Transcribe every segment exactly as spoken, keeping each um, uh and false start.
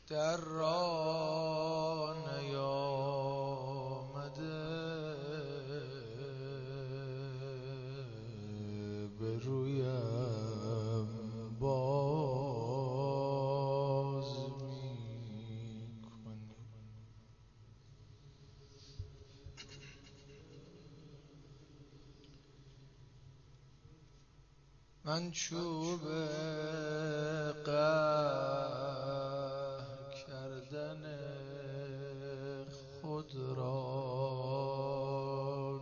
در راه نیامده به رویم باز میکنی. من چوب قهر کردن خود را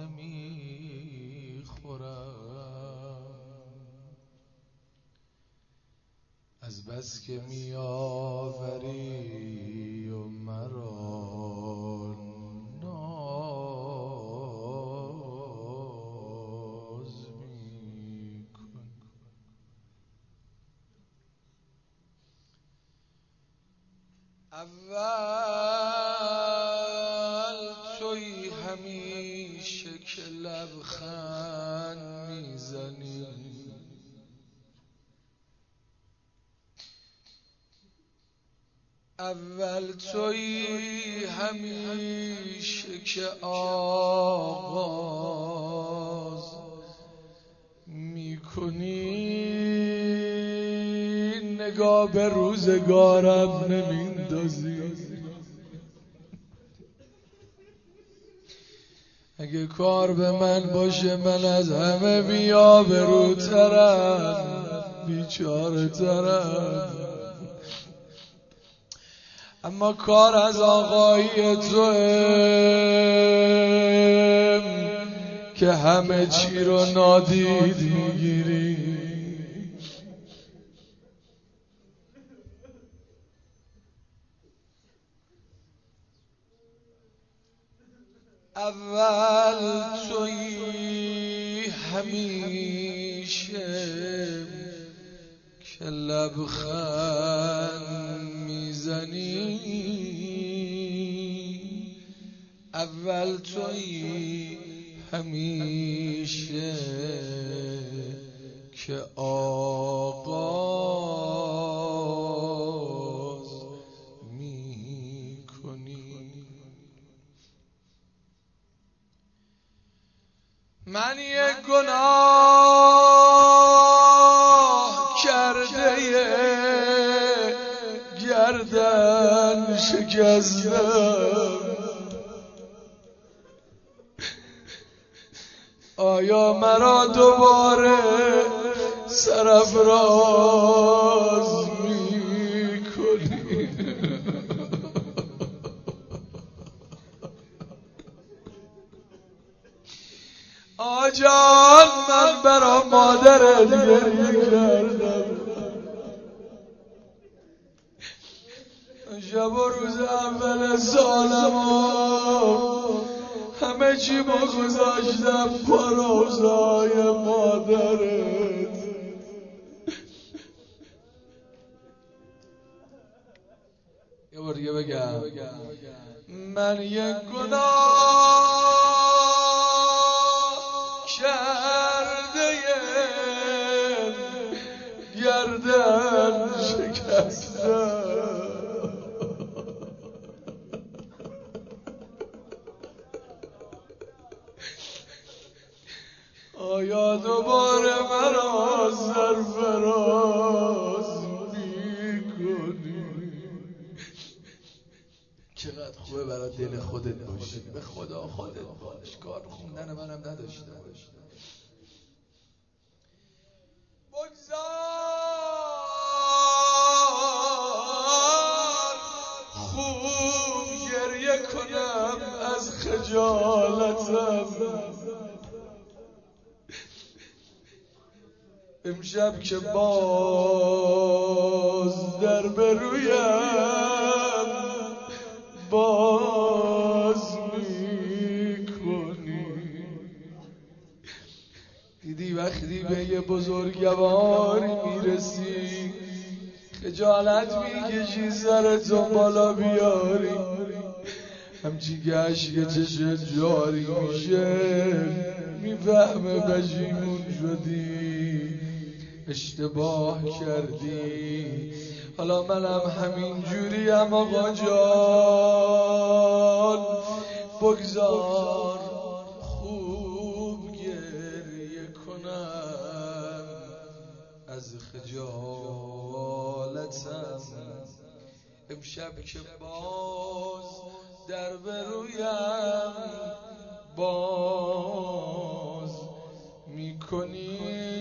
نمیخورم، از بس که میآوری و مرا ناز میکنی. اول توی همیشه که لبخند میزنی، اول توی همیشه که آغاز میکنی، نگاه به روزگارم نمیندازی. اگه کار به من باشه من از همه بی‌آبروترم، بیچاره ترم، اما کار از آقایی توئه که همه چی رو نادید میگیری. اول توی همیشه که لبخند میزنی، اول توی همیشه که آغاز میکنی. من یک گناه کرده گردن شکستم، آیا مرا دوباره سرافراز میکنی؟ آجان من برا مادرت گریه کردم، شب و روز اول سالم همه چی با گذاشتم با روزای مادرت. یه بار دیگه بگم من یک گناه کرده گردن شکستم، آیا دوباره مرا سرفراز میکنی؟ چقدر خوبه برای دل خودت باشی، به خدا خودت باش، کار خوندن منم نداشته باش. بگذار خوب گریه کنم از خجالتم، امشب که باز در برویم باز میکنی. دیدی وقتی به یه بزرگواری میرسی خجالت میکشی سرتو بالا بیاری، همچی که عشق چشت جاری میشه میفهمه پشیمون شدی، اشتباه کردی، حالا منم همین جوریم آقا جان، بگذار خوب گریه کنم از خجالتم. امشب که باز در برویم باز میکنی،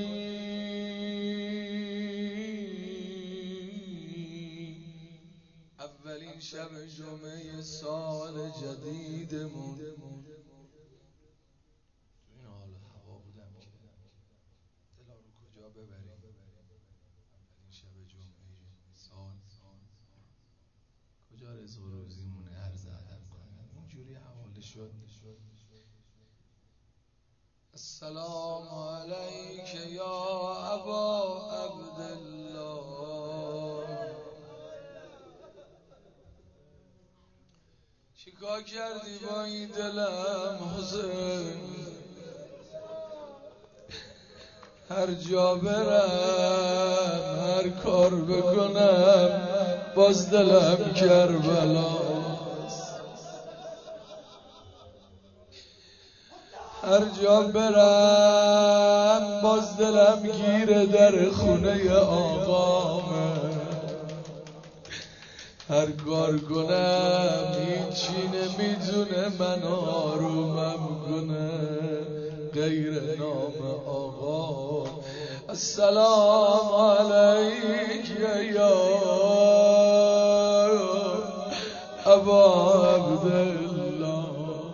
اولین شب جمعه سال جدیدمون، تو این حال هوا بودم که دلا رو کجا ببریم. اولین شب جمعه سال کجا رزق و روزیمونه هر زدن کنیم، اینجوری حواله شد. السلام علیک یا ابا عبدالله، چیکار کردی با این دلم حسین؟ هر جا برم هر کار بکنم باز دلم کربلاست. هر جا برم باز دلم گیره در خونه آقامه. هر کار کنم هیچی نمیتونه من آرومم کنه غیر نام آقا. السلام علیک یا ابا عبدالله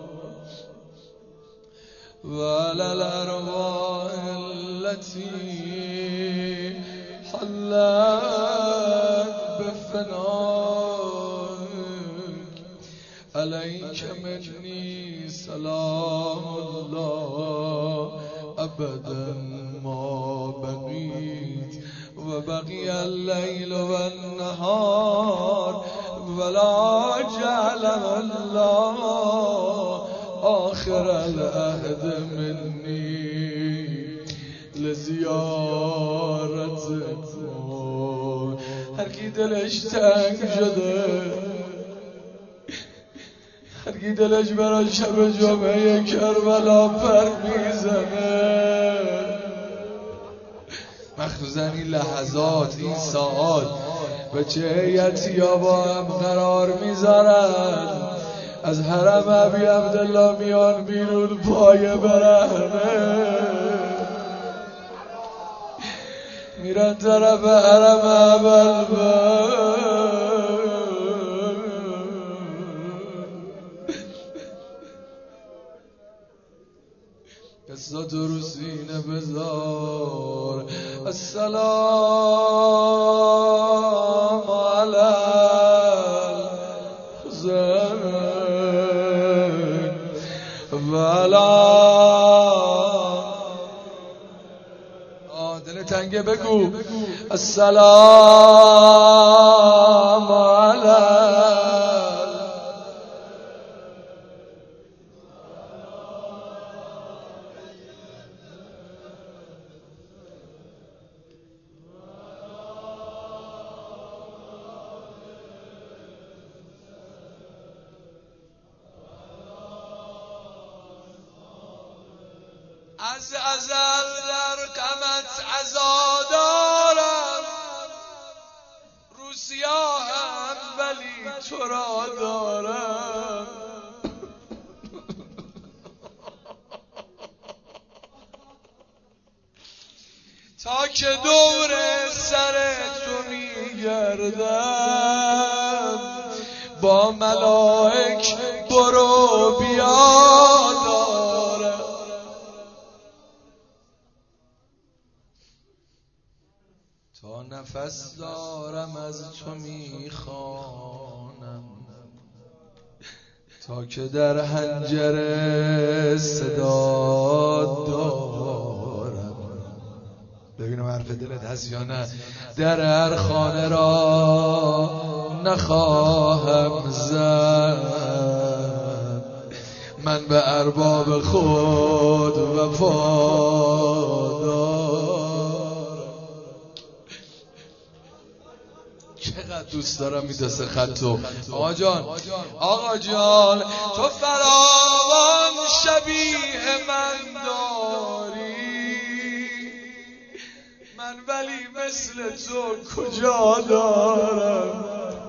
و علی الارواح التي حلت بفنائك علیک منی سلام الله ابدا ما بقیت و بقی اللیل و النهار ولا جعل الله آخر العهد منی لزیارتکم. هر کی دلش تنگ شده، هر کی دلش برای شب جمعه کربلا پر میزنه، مخصوصا این لحظات این ساعات بچه هیئتیا با هم قرار میذارن، از حرم ابی عبدالله میان بیرون پای برهنه میرن طرف حرم ابوالبر. قصت رو سینه بذار. السلام علی الحسین و علی دل تنگه بگو السلام علی از ازل در غمت عزا دارم، رو سیاهم ولی تو را دارم. تا که دور سر تو میگردم با ملائک برو بیا دارم. تا نفس دارم از تو میخوانم، تا که در حنجره صدا دارم. ببینم حرف دلت هست یا نه. در هر خانه را نخواهم زد، من به ارباب خود وفادارم. که دوست دارم این دست خطو. آقا جان آقا جان تو فراوان شبیه من داری، من ولی مثل تو کجا دارم.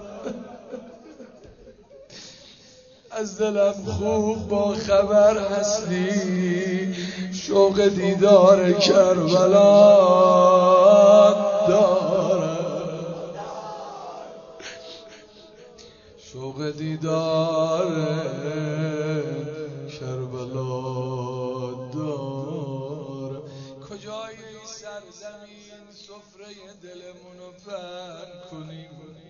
از دلم خوب با خبر هستی، شوق دیدار کربلا دارم، شوق دیدار کربلا دارم. کجای این سرزمین سفره دلمونو پهن کنیم،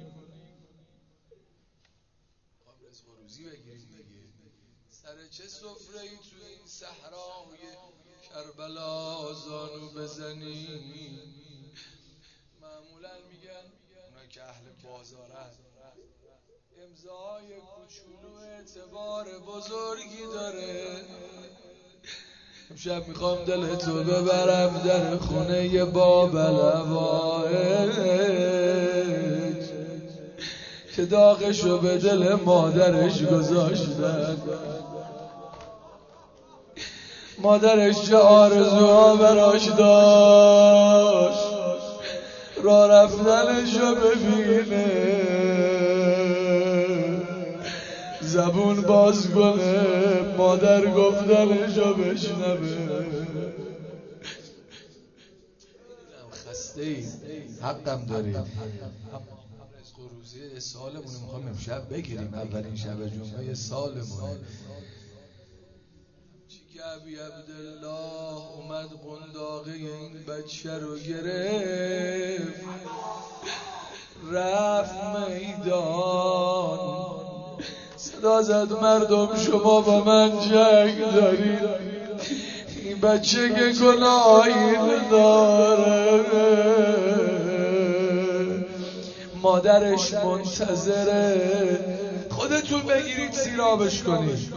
روزی بگیریم دیگه. سر چه سفره ای تو این صحرای کربلا زانو بزنیم؟ معمولا میگن اونا که اهل بازارن امضای کوچولو اعتبار بزرگی داره. امشب میخوام دلتو ببرم در خونه بابل هوایج که داغشو به دل مادرش گذاشتن. مادرش چه آرزوها براش داشت، راه رفتنشو ببینه، زبون باز کنه، مادر گفتنشو بشنوه. خسته ای، حقم داری. روزه سالمون میخوام امشب بگیریم، اولین شب جمعه سالمونه. چی که ابی عبدالله اومد قنداقه این بچه رو گرفت، رفت میدان، صدا زد مردم شما با من جنگ دارید، این بچه که گناهی نداره. مادرش منتظره، خودتون بگیرید سیرابش کنید.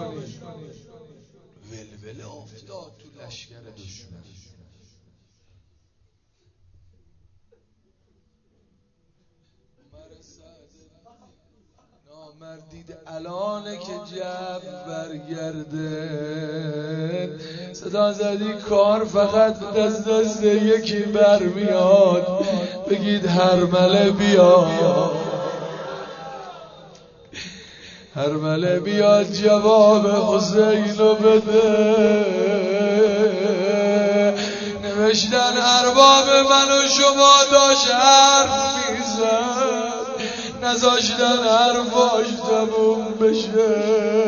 ولوله افتاد تو لشکر دشمن. نامردید الانه که جب برگرده، صدا زدی کار فقط دست دست یکی برمیاد، بگید هرمله بیاد، هرمله بیاد جواب حسینو بده. نوشتن ارباب من و شما داشت حرف میزد، نذاشتن حرفاش تموم بشه.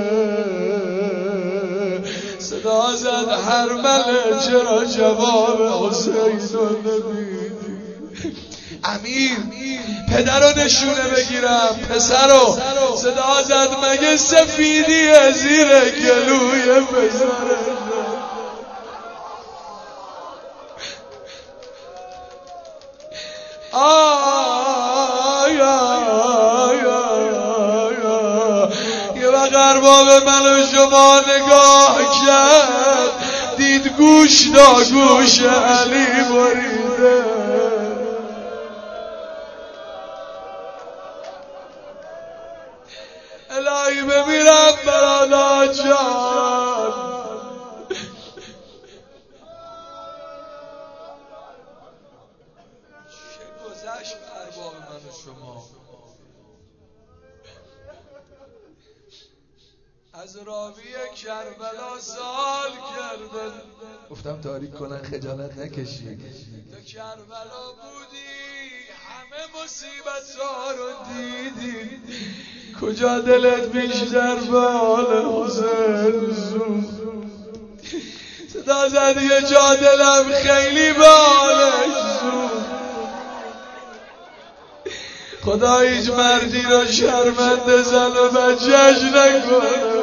صدا زد هرمله چرا جواب حسینو ندیدی؟ امیر پدر رو نشونه بگیرم، پسر رو. صدا زد مگه سفیدی زیر گلوی پسره؟ آیا یه وقت ارباب من و شما نگاه کرد، دید گوش دا گوش علی بریده. الهی بمیرم برادر جان. چه گذشت ارباب من و شما؟ از راوی کربلا سال کردن، گفتم تاریک کنن خجالت نکشی. تو کربلا بودی، همه مصیبت ها رو دیدی، کجا دلت بیشتر به حال حسین سوخت؟ صدا زد یه جا دلم خیلی به حالش سوخت. خدا هیچ مردی رو شرمنده زن و بچهش نکنه.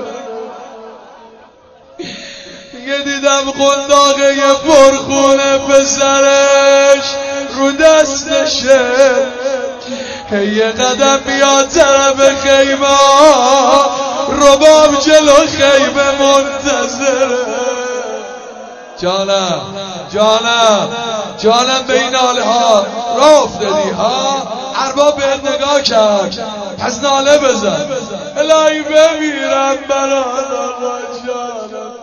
یه دیدم قنداقه یه پرخونه پسرش رو دستشه، یه قدم بیاد طرف خیمه، رباب جلو خیمه منتظره. جانم جانم جانم به این ناله ها راه افتادی ها. ارباب به نگاه کرد پس ناله بزن. الهی بمیرم برادر را جانم.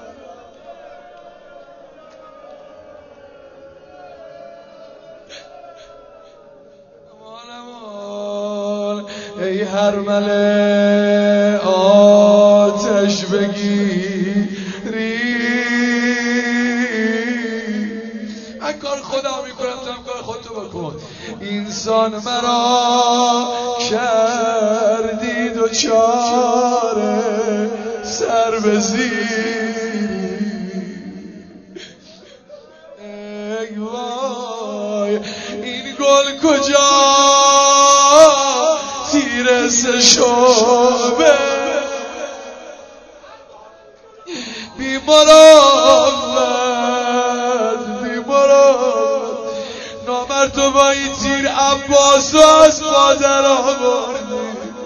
ای هرمل آتش بگیری. من کار خدا میکنم تو هم کار خودتو بکن. انسان مرا کردی دوچار سر به زیری. ای وای این گل کجا تیرس شعبه بیمارم بیمارم نامرد تو با این تیر عباس و از مادر آوردی.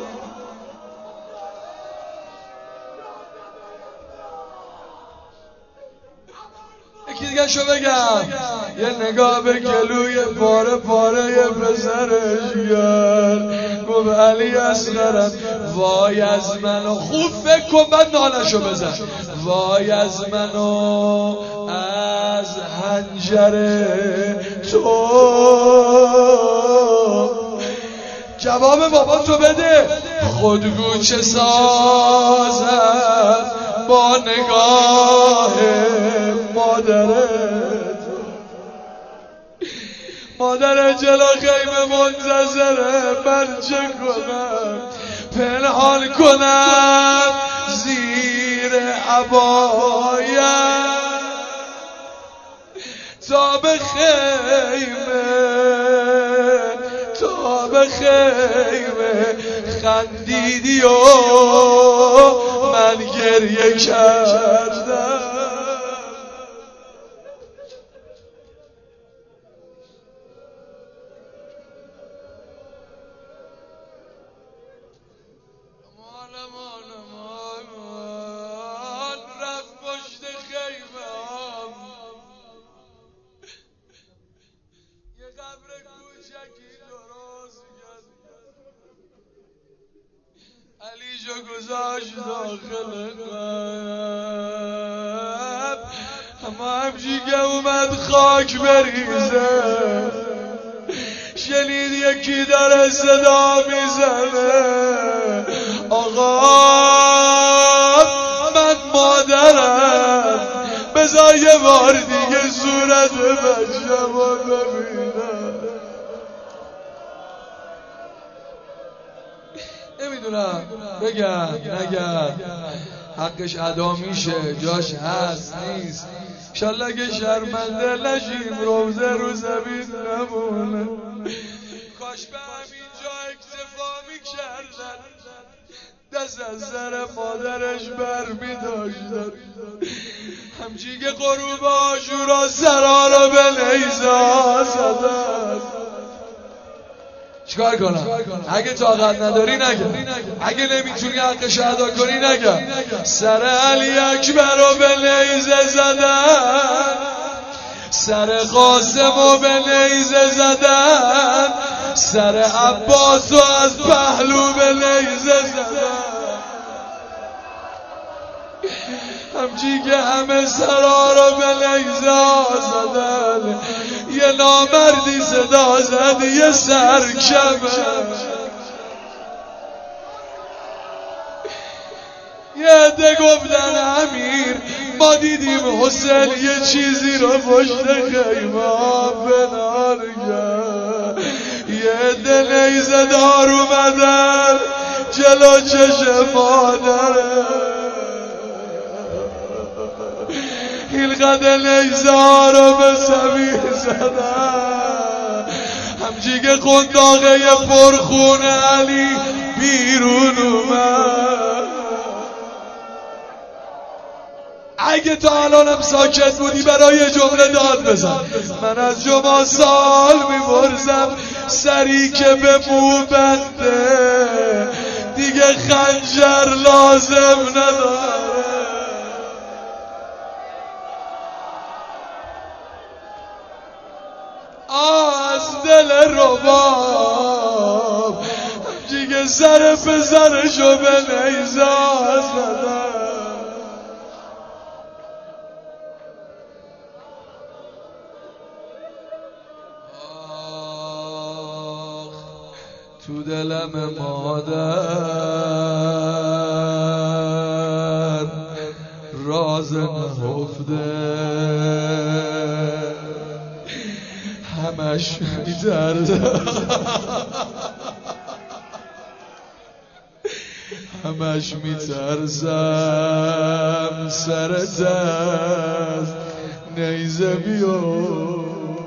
یکی دیگه شو بگم یه نگاه به گلوی پاره پاره یه پسرش کرد گفت علی اصغرم وای از منو. خوب فکر کن بعد نالشو بزن. وای از منو از حنجره تو. جواب بابا تو بده. خودگو چه سازد با نگاه مادرت. مادر جلو خیمه منتظره من چه کنم پنهان کنم زیر عبایم تا به خیمه تا به خیمه خندیدی و من گریه کردم. رفت پشت خیمه یه قبر کوچکی درست کرد. علی جو گذاشت داخل قبر. اما همچی که اومد خاک بریزه شنید یکی داره صدا میزنه آقا من مادرم بذار یه بار دیگه صورت بچه‌مو ببینم. نمیدونم بگم نگم حقش ادا میشه جاش هست نیست. انشالله که شرمنده نشیم روزه رو زمین نمونه. کاش به همین جا اکتفا میکردن دست از سر مادرش بر میداشتن. همچی که غروب عاشورا سرا رو به نیزه زدن. چیکار کنم؟ اگه طاقت نداری نگه. اگه نمیتونی حقش ادا کنی نگه. سر علی اکبر رو به نیزه زدن. سر قاسم رو به نیزه زدن. سر عباس رو از پهلو به نیزه زدن. همچی که همه سرا رو به نیزه زدن یه نامردی صدا زد یه سرکمه. یه عده گفتن امیر ما دیدیم حسین یه چیزی رو پشت خیمه پنهان کرد. یه عده نیزه دار اومدن جلو چشم مادره. اینقدر نیزه رو به سبیل زدن. همچی که قنداقه پرخون علی بیرون اومد. اگه تا الانم ساکت بودی برای جمله داد بزن. من از جمعه سال میپرسم سری که به مو بنده دیگه خنجر لازم نداره. سر پسرشو به نیزه زدن. تو دلم مادر راز نهفته، همش می‌ترسم همش می‌ترسم سرت از نیزه بیفته.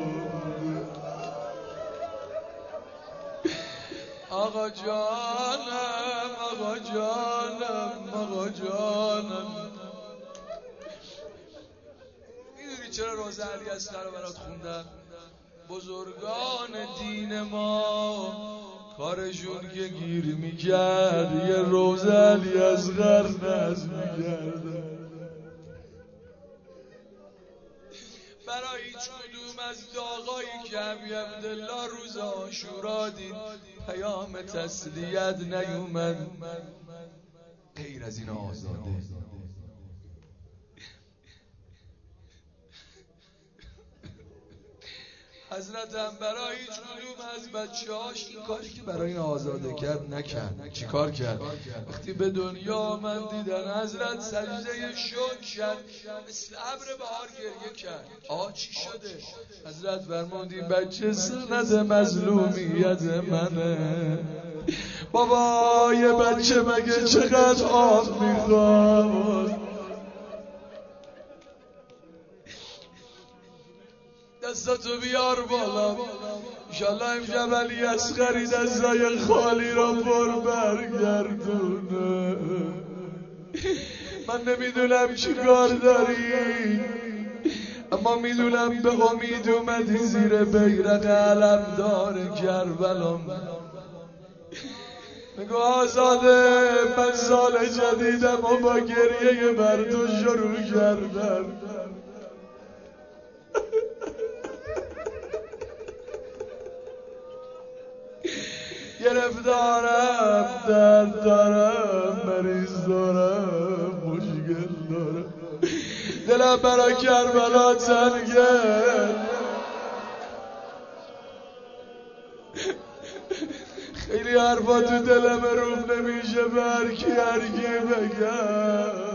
آقا جانم آقا جانم آقا جانم، میدونی چرا روز علی اصغر رو برات خوندم؟ بزرگان دین ما کارشون که گیر میکرد یه روز علی اصغر نظم میکردن. برای هیچ کدوم از داغایی که ابی عبدالله روز عاشورا دید پیام تسلیت نیومد غیر از این آزاده. حضرت هم برای هیچ کدوم از بچه‌هاش این کاری که برای این آزاده کرد نکرد. چی کار کرد؟ وقتی به دنیا آمد دیدن حضرت سجده شکر کرد، مثل ابر بهار گریه کرد. آ چی شده؟ حضرت فرمودی بچه سند مظلومیت منه. بابا یه بچه مگه چقدر آب میخواد؟ دستاتو بیار بالا، انشالله امشب علی اصغری دستای خالی را پر برگردونه. من نمیدونم چی کار داری، اما میدونم به امید اومدی زیر بیرق علمدار کربلا. بگو آزاده من سال جدیدم و با گریه بر تو شروع کردم. گرفتارم، درد دارم، مریض دارم، مشکل دارم، دلم برای کربلا تنگه. خیلی حرفا تو دلم روم نمیشه به هر کی هر کی بگم.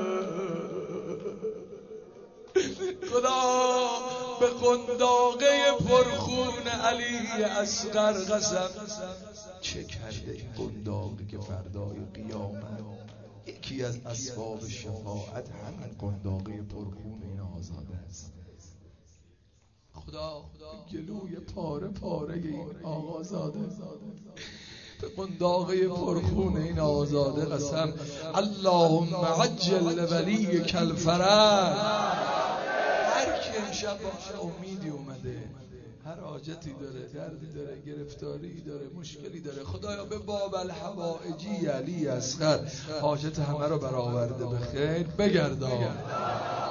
خدا به قنداقه پرخون علی اصغر قسم، چه کرده این قنداقی که فردای قیامت یکی از اسباب شفاعت همین قنداقه پرخون این آزاده است. خدا گلوی پاره پاره این آقازاده به قنداقه پرخون این آزاده قسم. اللهم عجل ولی کل فرج. هر کی امشب با امیدی اومده، هر حاجتی داره، دردی داره، گرفتاری داره، مشکلی داره، خدایا به باب الحوائجی علی اصغر حاجت همه رو برآورده به خیر بگردان.